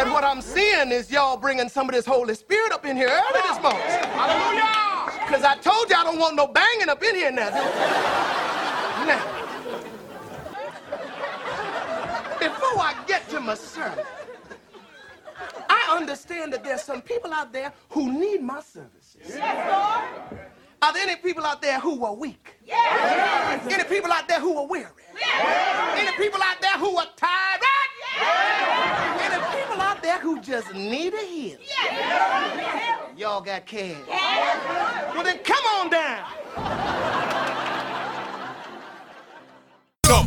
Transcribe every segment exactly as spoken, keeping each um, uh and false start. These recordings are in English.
that what I'm seeing is y'all bringing some of this Holy Spirit up in here early this morning. Hallelujah! Because I told you I don't want no banging up in here now. Now, before I get to my sermon, I understand that there's some people out there who need my services. Yes, Lord. Are there any people out there who are weak? Yes. Any people out there who are weary? Yes. Any people out there who are tired? Yes. Any people out there who just need a healing? Yes. Y'all got cash. Yes. Well, then come on down. Go.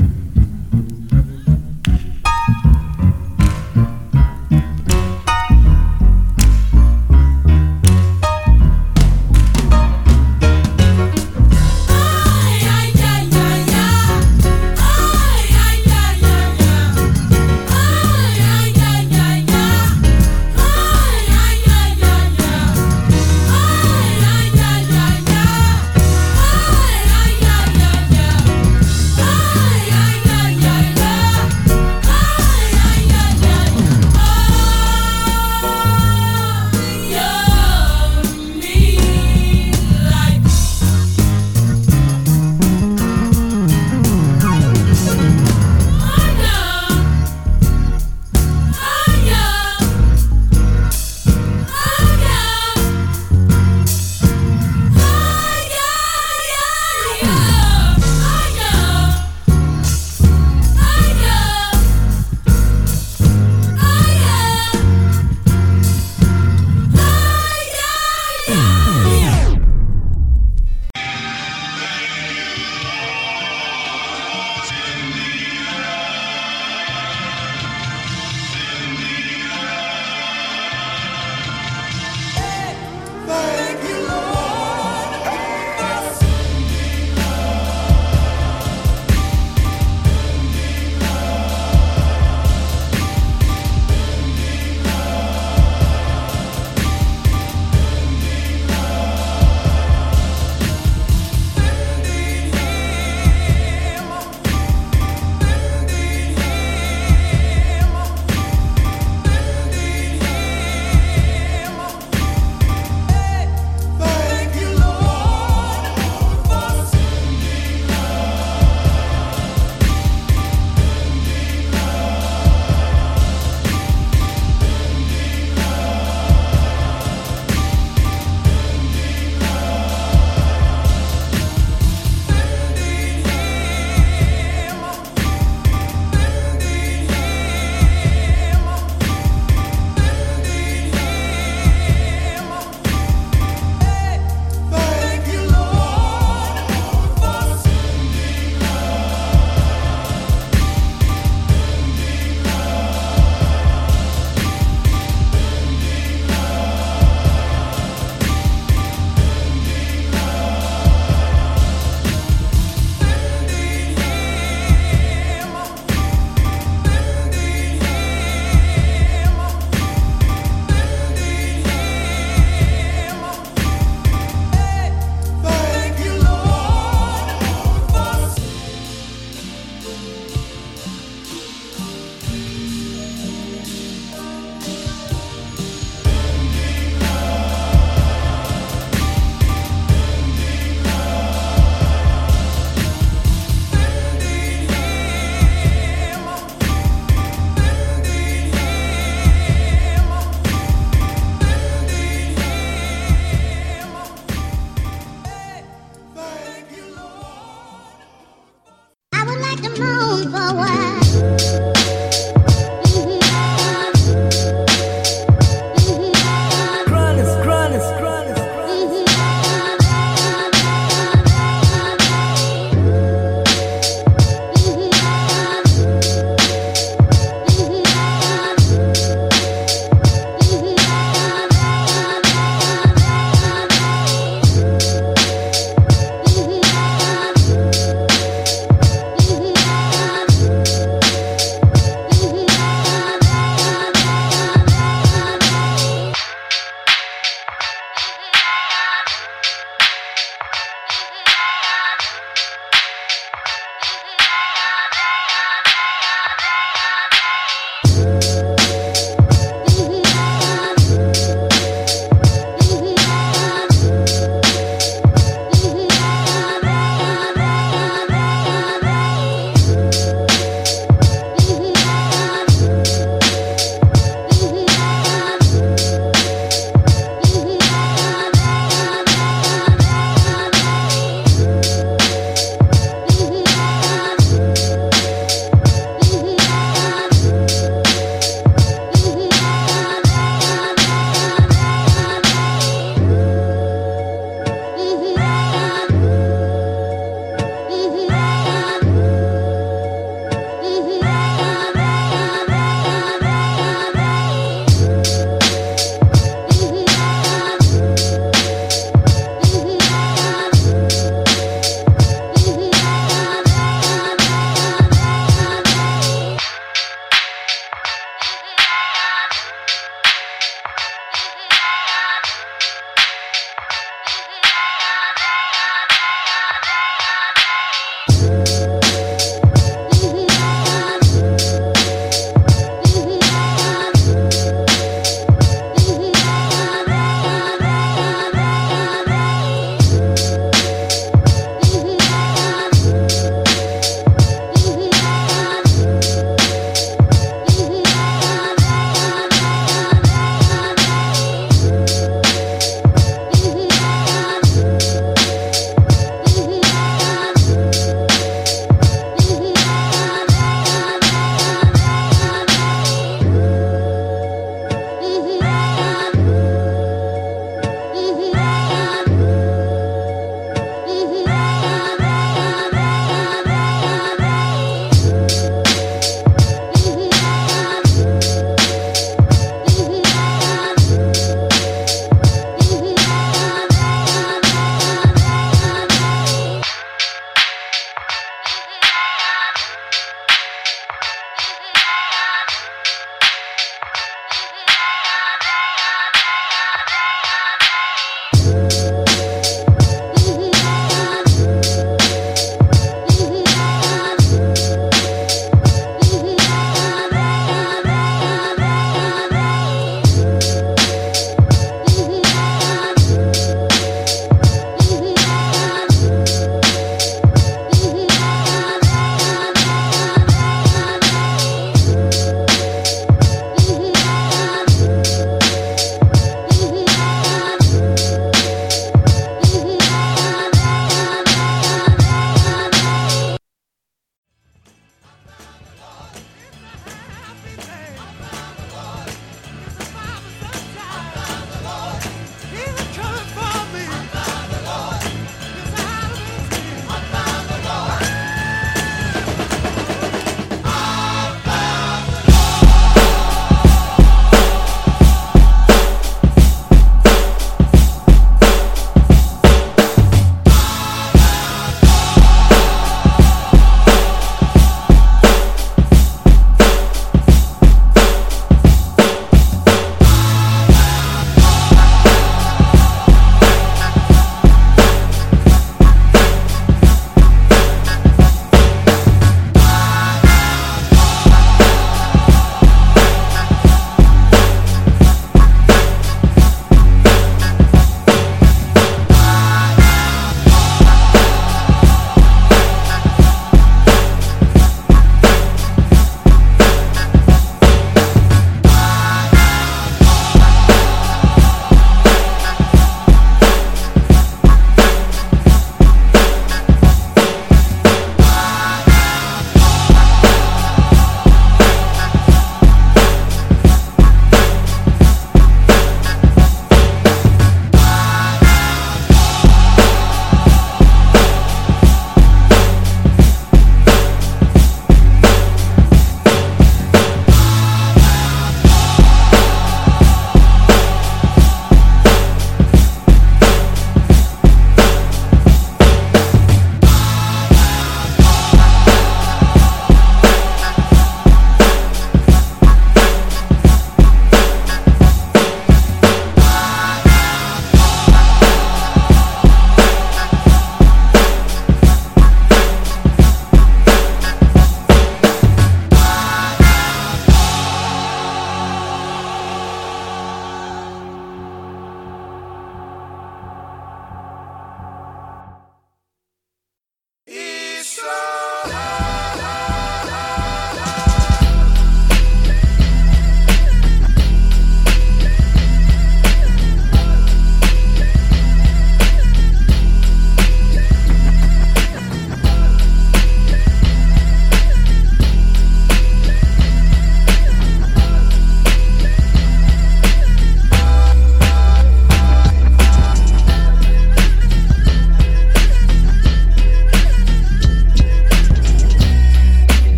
Ay,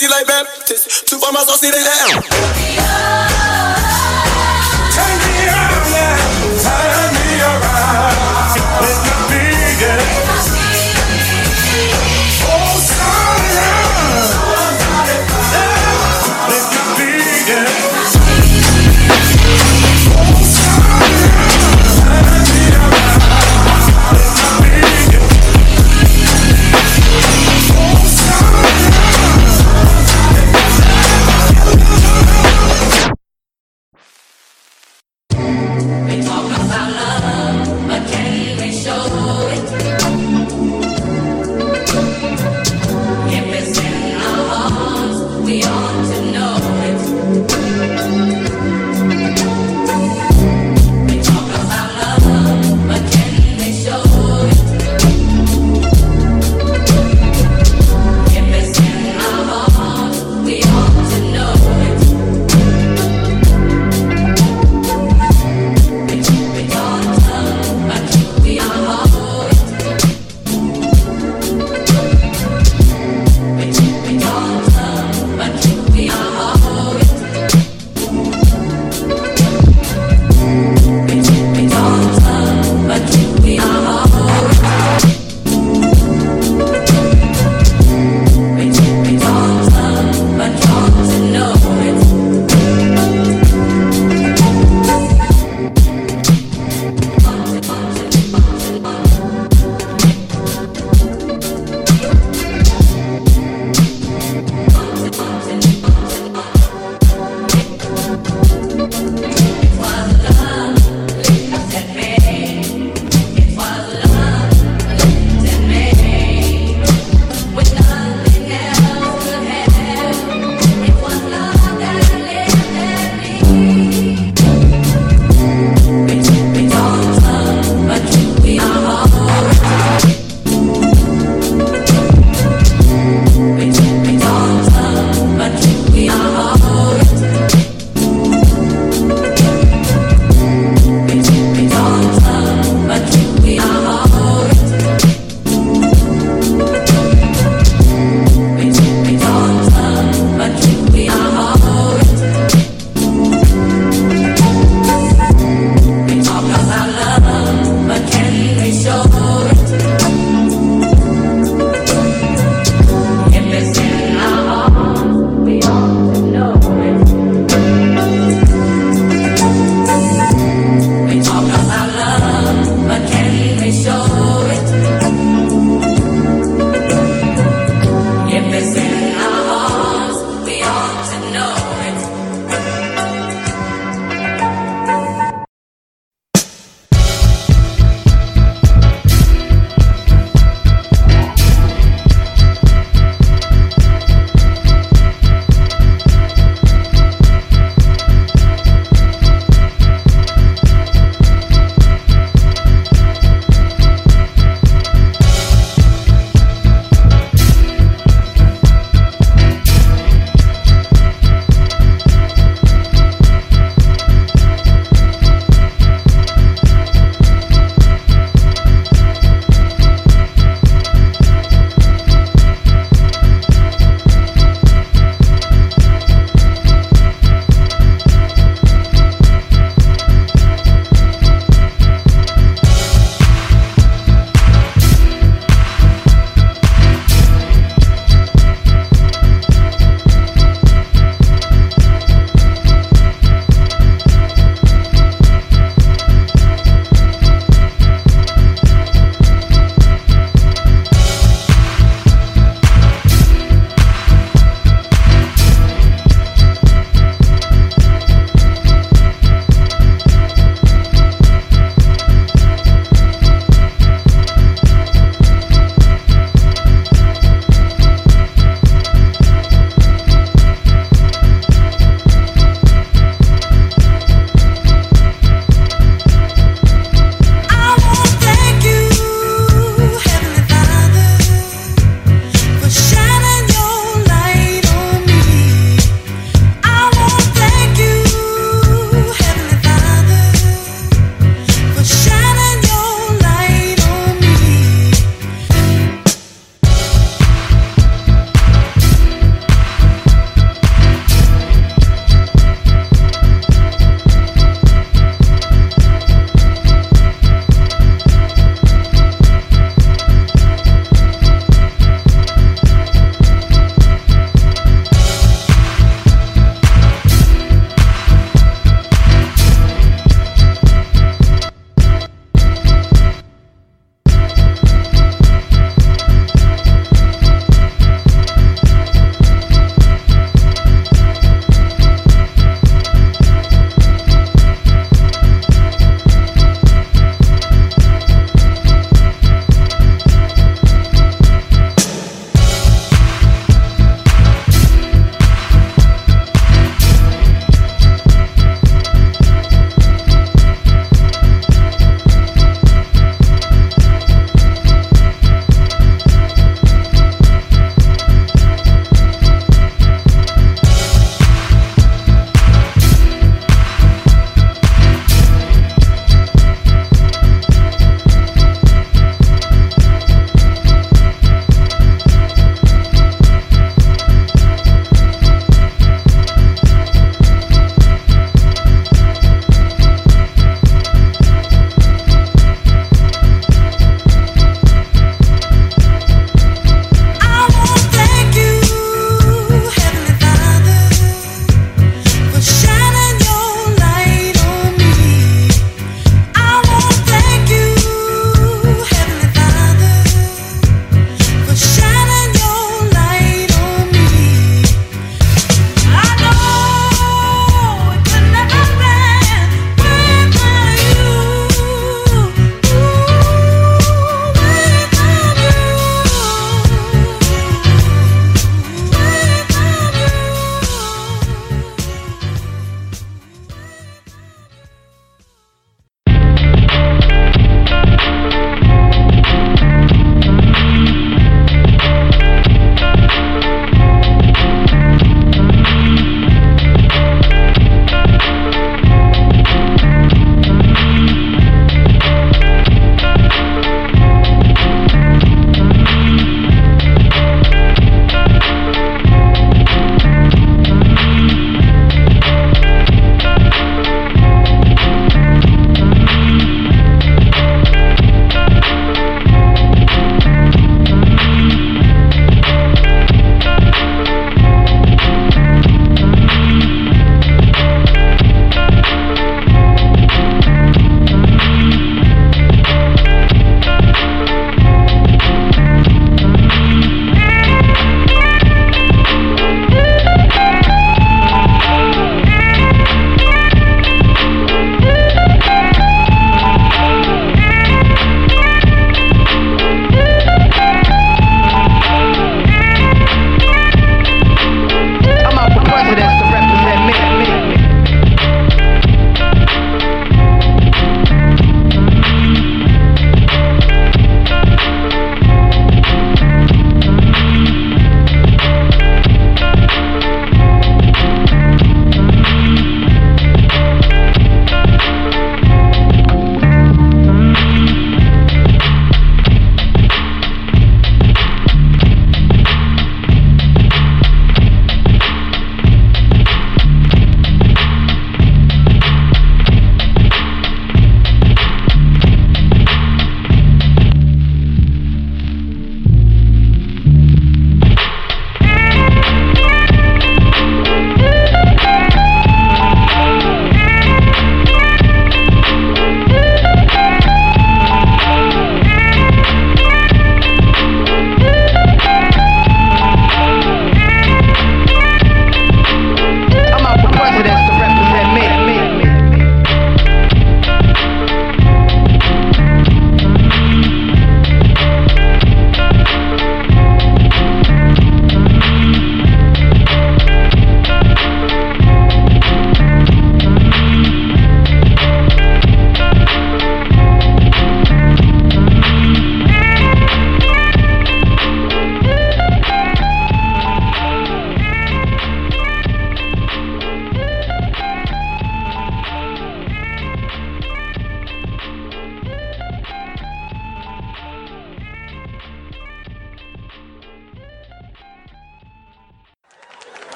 pussy like Baptist. Two for my sauce, need an L. Turn me around now, turn me around. Let me be, yeah. Oh, turn around. Let me be, yeah. Oh, turn around, turn me around. Let me be, yeah. Oh, turn around.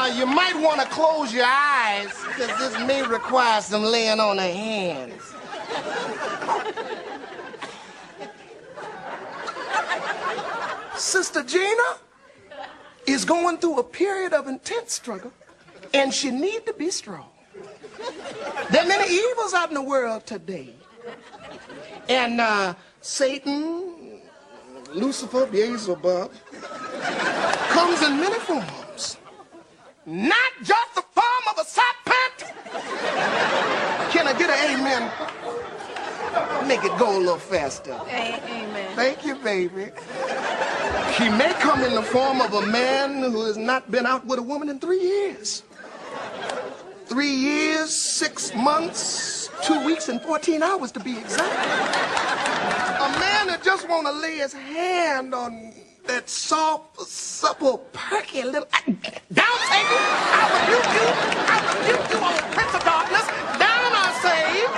Now, you might want to close your eyes, because this may require some laying on of hands. Sister Gina is going through a period of intense struggle, and she needs to be strong. There are many evils out in the world today. And uh, Satan, Lucifer, Beelzebub, comes in many forms. Not just the form of a sock pant. Can I get an amen? Make it go a little faster. Amen. Thank you, baby. He may come in the form of a man who has not been out with a woman in three years. Three years, six months, two weeks, and fourteen hours to be exact. A man that just want to lay his hand on that soft, supple, perky little... Down, Satan! I rebuke you! I rebuke you, old prince of darkness! Down, I say!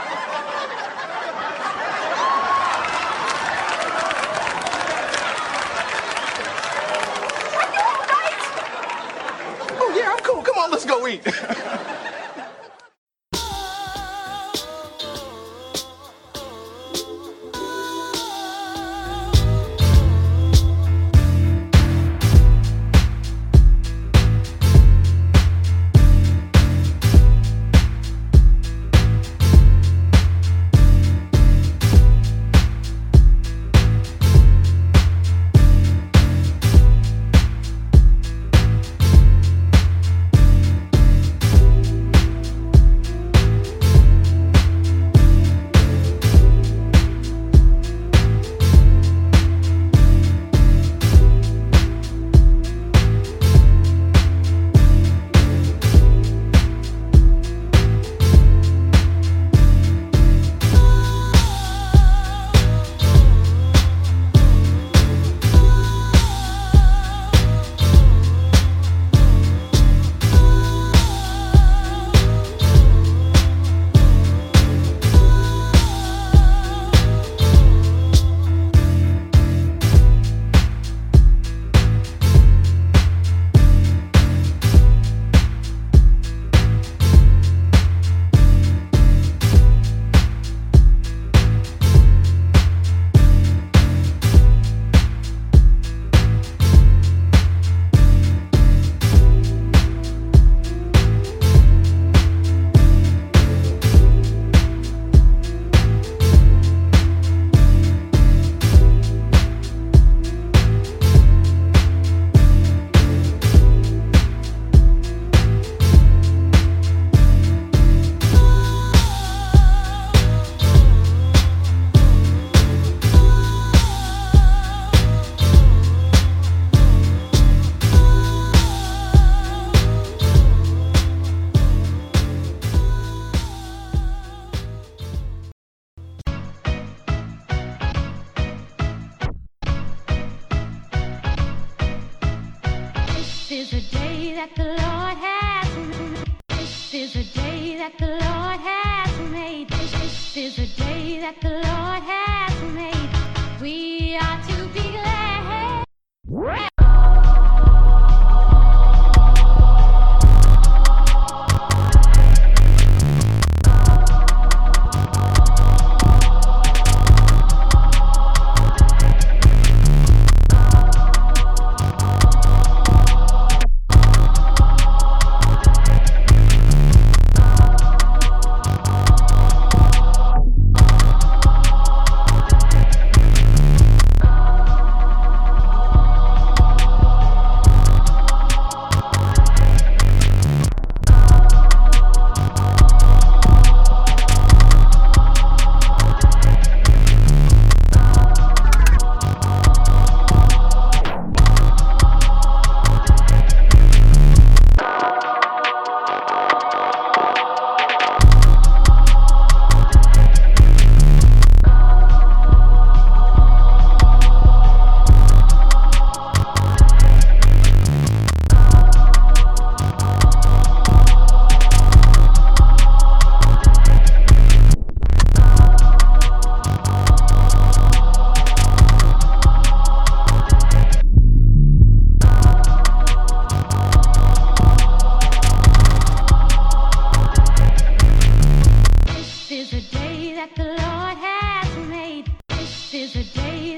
Are you all right? Oh, yeah, I'm cool. Come on, let's go eat. This is a day that the Lord has made. This is a day that the Lord has made. This is a day that the Lord has made. We are to be glad.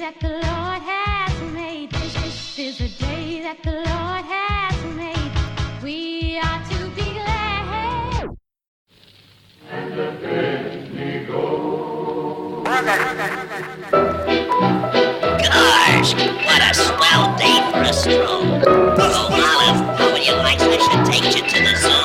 that the Lord has made. This, this is a day that the Lord has made. We are to be glad. And the penny goes. Gosh, what a swell day for a stroll. Oh, Olive, how would you like I should take you to the zoo?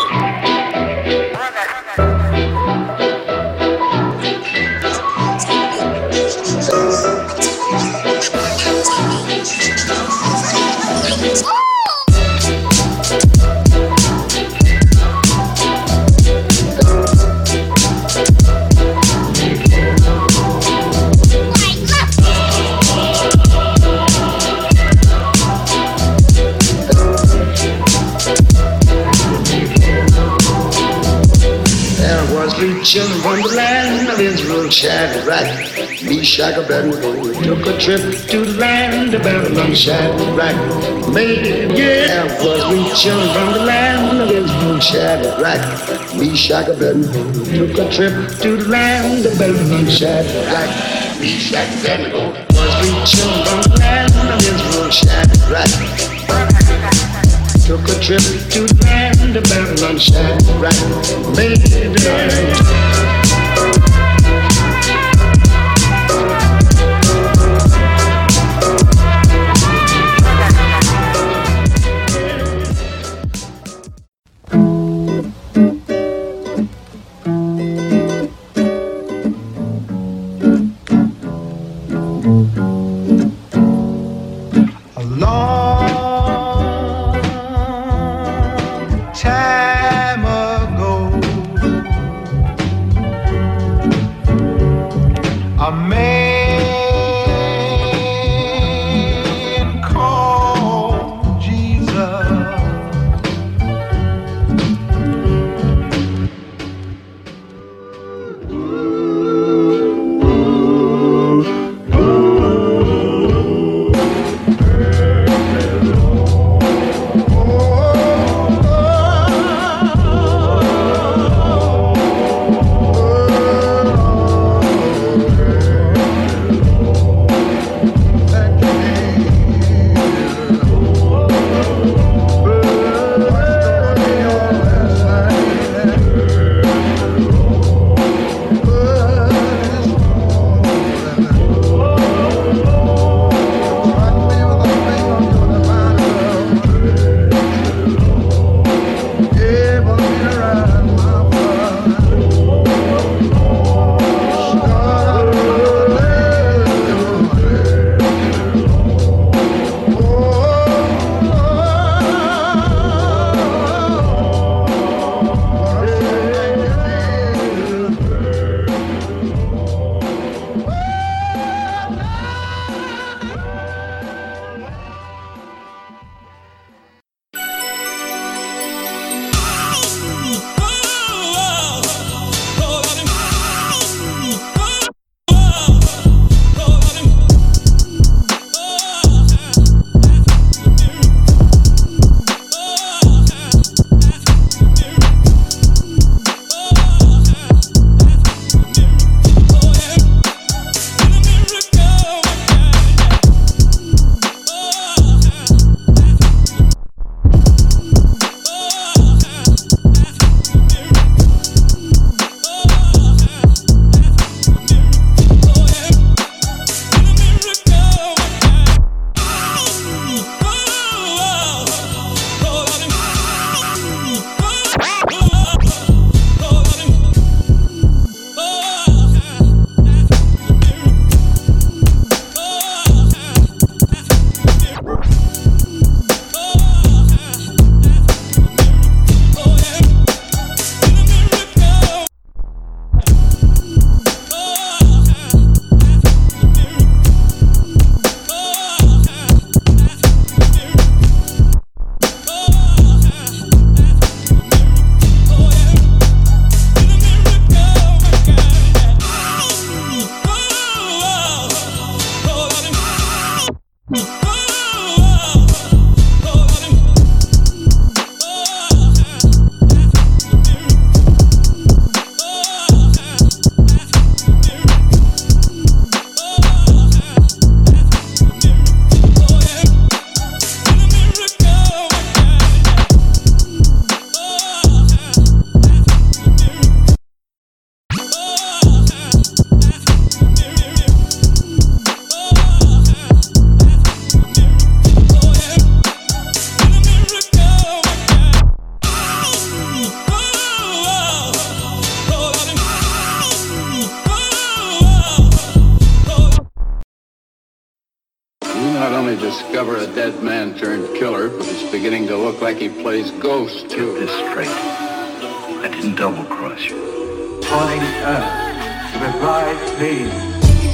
Children wonderland of Israel Shadrach, Meshach, Abednego took a trip to the land of Babylon. Shadrach, made yeah, was we children from the land of Israel Shadrach, Meshach, Abednego took a trip to the land of Babylon. Shadrach, Meshach, Abednego was we children from the land of Israel Shadrach. Took a trip to the land of Babylon. Shadrach, made it. Time ago, finally discover a dead man turned killer, but it's beginning to look like he plays ghost. Get this straight. I didn't double-cross you. Calling Earth. Revive, please.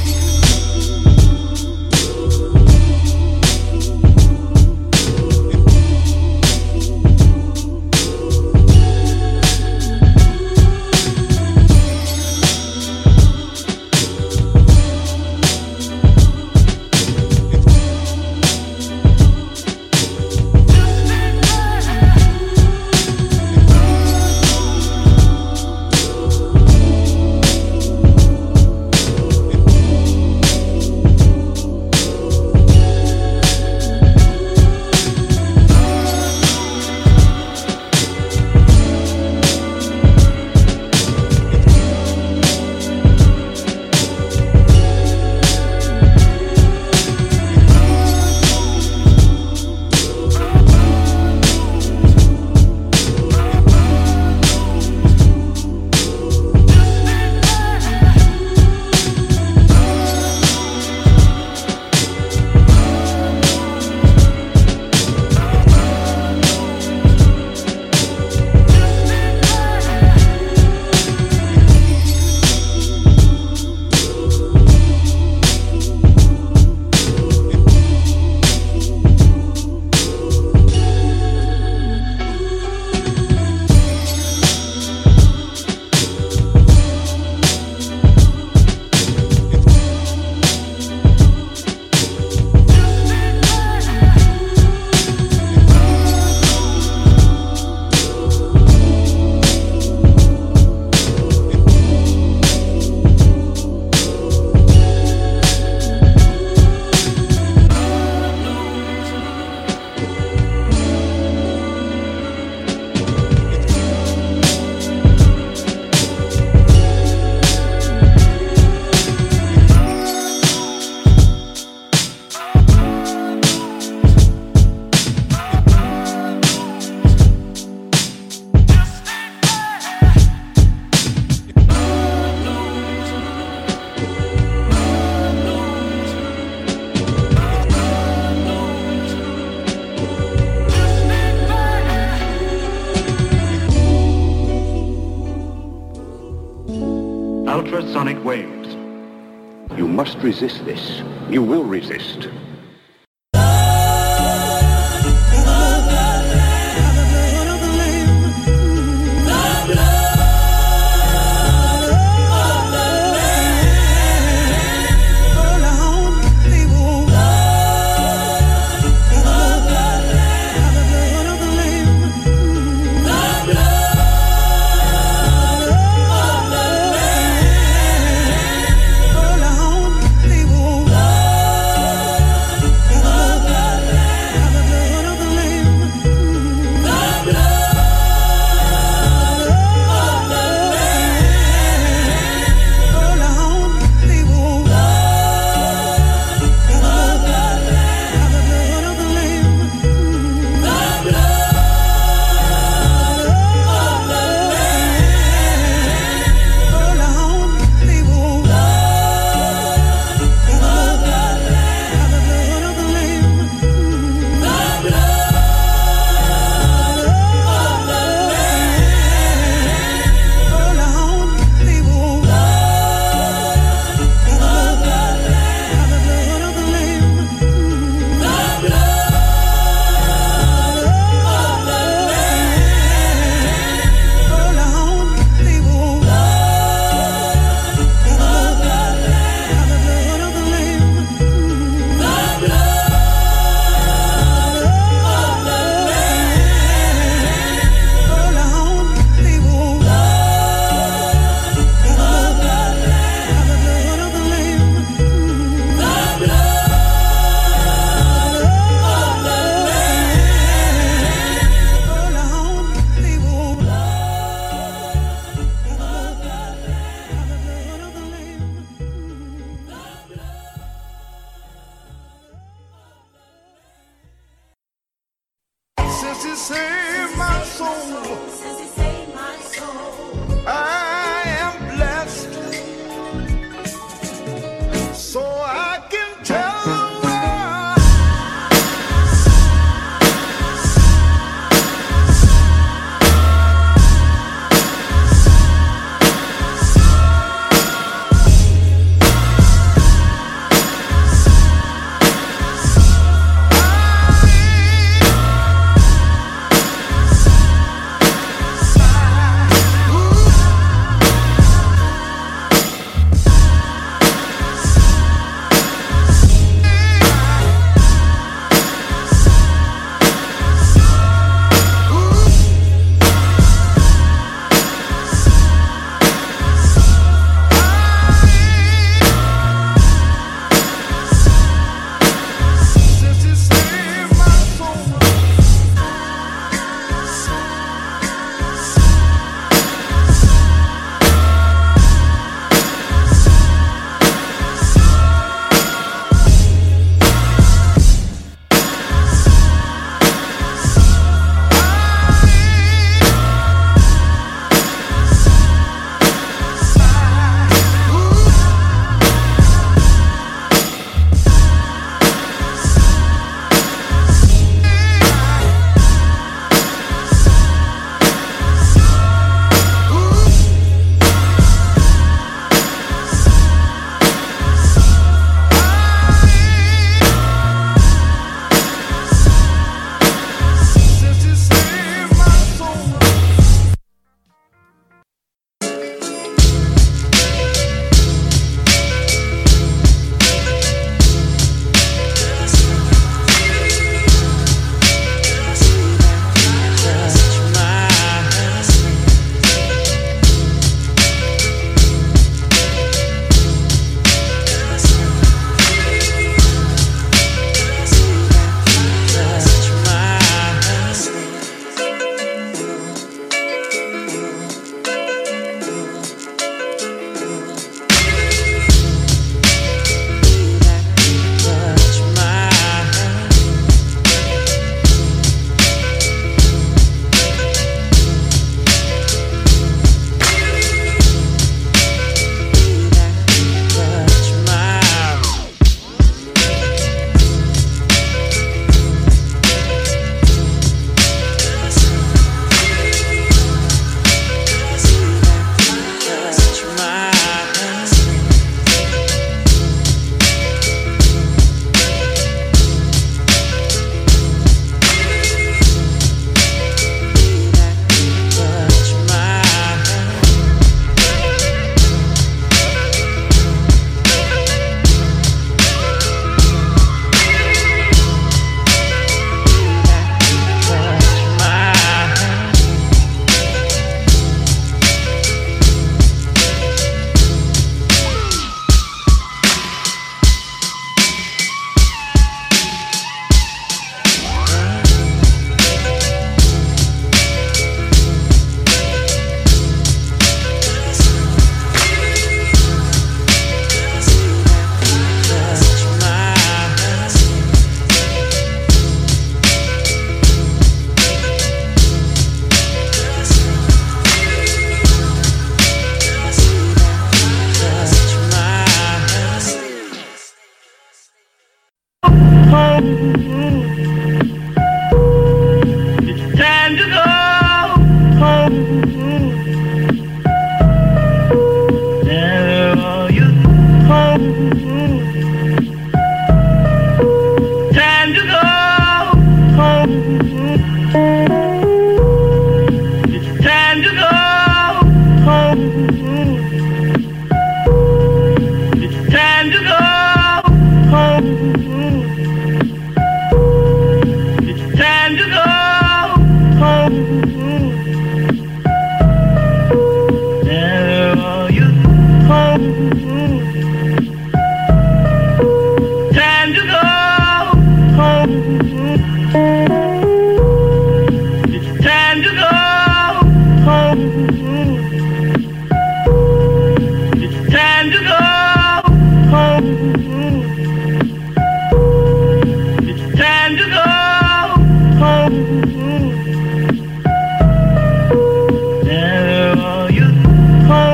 Ultrasonic waves. You must resist this. You will resist.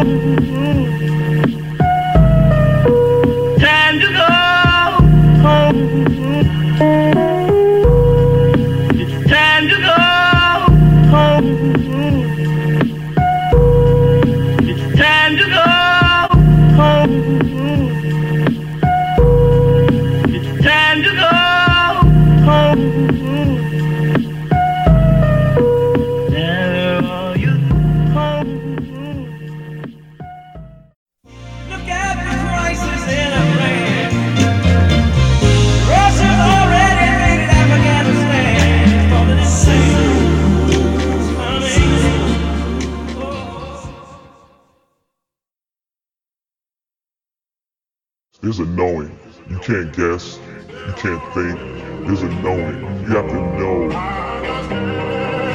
Time to go home. It's time to go home. It's time to go home. It's time to go home. Now are you home? Look at the crisis in Iran. Russia's already invaded Afghanistan. It's falling insane. It's coming. Oh. There's a knowing. You can't guess. You can't think. There's a knowing. You have to know.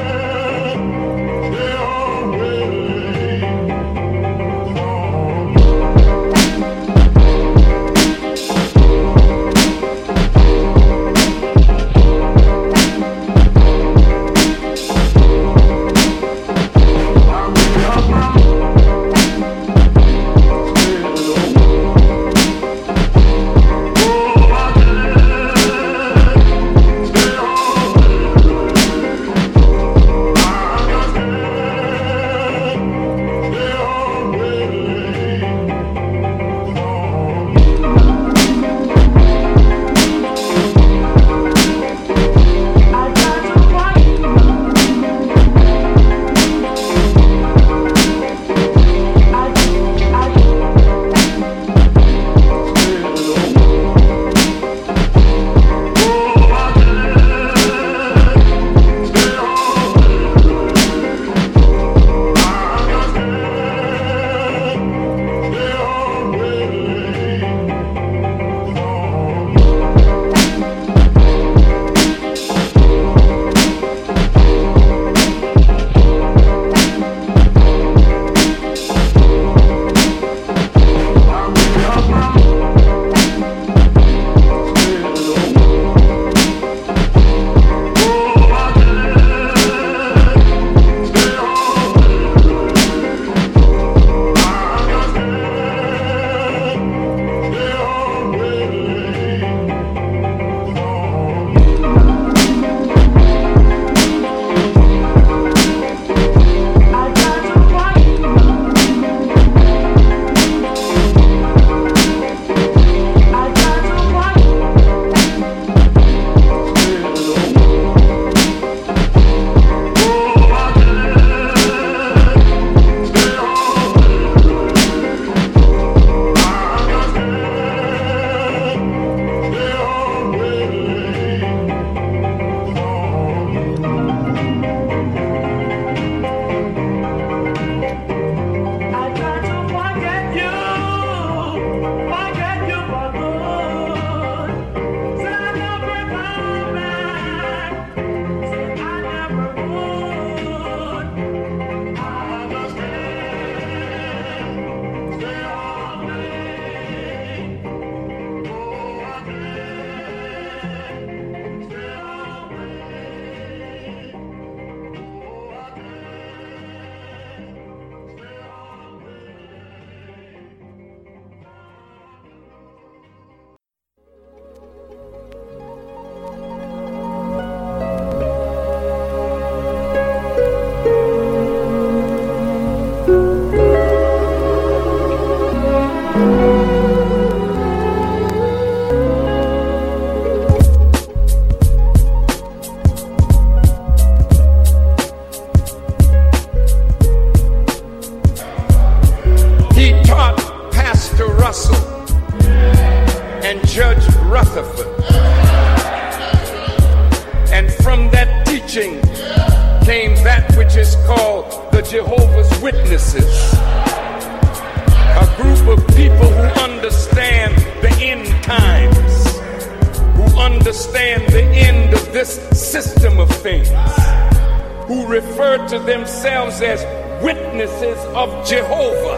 To themselves as witnesses of Jehovah.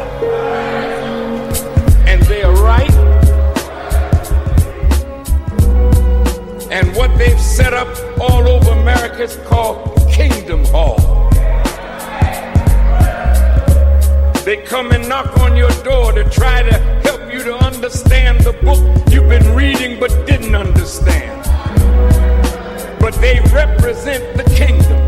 And they are right. And what they've set up all over America is called Kingdom Hall. They come and knock on your door to try to help you to understand the book you've been reading but didn't understand. But they represent the kingdom.